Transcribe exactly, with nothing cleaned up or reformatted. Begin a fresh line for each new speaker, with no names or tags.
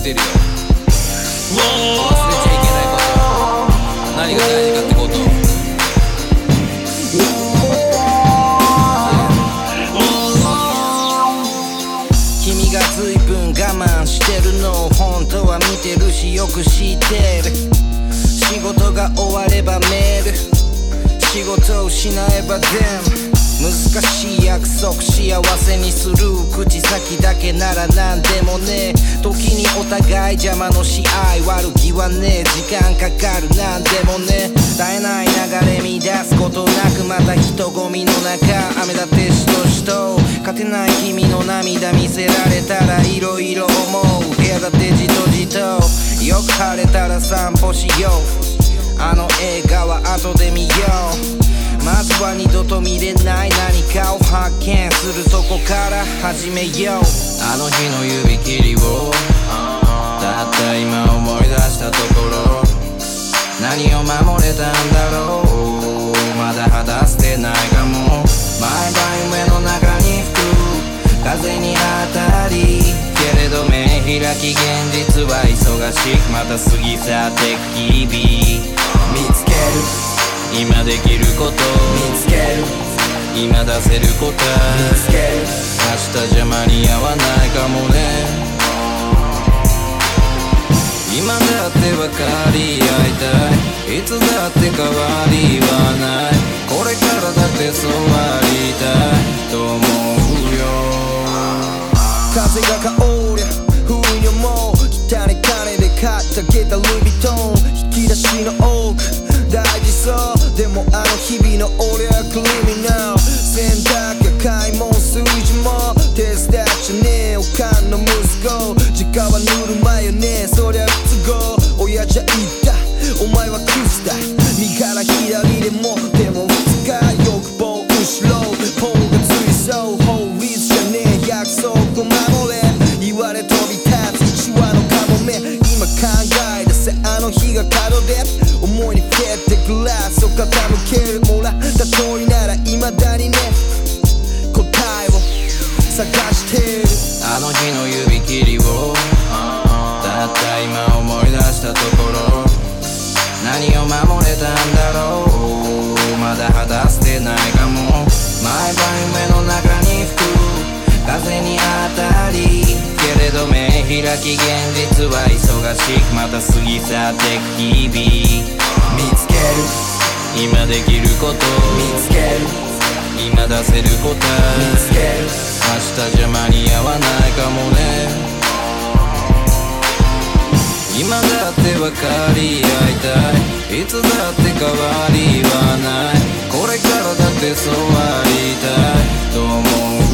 ってるよ。忘れちゃいけないこと、何が大事かってこと。君が随分我慢してるのを本当は見てるしよく知ってる。仕事が終わればメール、仕事を失えばでも難しい約束幸せにする口先だけなら何でもねえ。時にお互い邪魔のし合い悪気はねえ。時間かかるなんでもねえ。絶えない流れ乱すことなくまた人混みの中雨だってしとしと勝てない君の涙見せられたらいろいろ思う。部屋だってじとじとよく晴れたら散歩しよう。あの映画は後で見よう。まずは二度と見れない何かを発見するそこから始めよう。あの日の指切りをたった今思い出したところ何を守れたんだろう。まだ肌捨てないかも。毎晩夢の中に吹く風に当たりけれど目開き現実は忙しくまた過ぎ去ってく日々見つける今できること見つける今出せる答え見つける明日邪魔に合わないかもね。今だって分かり合いたいいつだって変わりはない。これからだってそうありたいと思うよ。風が香りゃ風に思う汚い金で買ったゲタルイ・ヴィトン引き出しの奥大事そうでもあの日々の俺はクリミナル。洗濯や買い物数字も手伝っちゃねえおかんの息子時間は塗る前よねそりゃ不都合親じゃ言ったお前はクズだ右から左でもでもいつか欲望後ろポーがついそう法律じゃねえ約束を守れ言われ飛び立つ一羽のカモメ今考え出せあの日が角で思いに蹴ってグラスを傾けるもらった通りなら未だにね答えを探してる。あの日の指切りをたった今思い出したところ何を守れたんだろう。まだ肌捨てないかも。毎晩夢の中に吹く風に当たりけれど目開き現実は忙しくまた過ぎ去ってく日々見つける今できること見つける今出せる答え見つける明日邪魔に合わないかもね。今だって分かり合いたいいつだって変わりはない。これからだってそうありたいと思う